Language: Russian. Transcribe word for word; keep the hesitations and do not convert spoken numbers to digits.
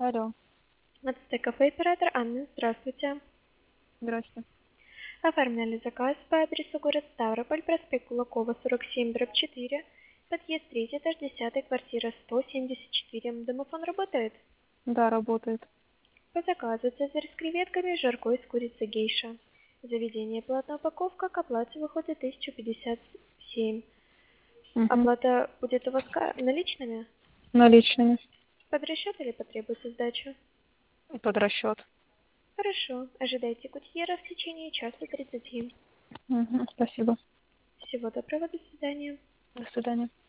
Алло, Отстэ кафе оператор Анна, здравствуйте. здрасте. Оформляли заказ по адресу город Ставрополь, проспект Кулакова, сорок семь, дробь четыре, подъезд третий, этаж десятый, квартира сто семьдесят четыре. Домофон работает? Да, работает. По заказу цезарь с креветками, жаркое из курицы гейша. Заведение платная упаковка, к оплате выходит тысяча пятьдесят семь. Угу. Оплата будет у вас ка- наличными? Наличными. Под расчет или потребуется сдача? Под расчет. Хорошо, ожидайте курьера в течение часа тридцати. Угу. Спасибо. Всего доброго, до свидания. До свидания.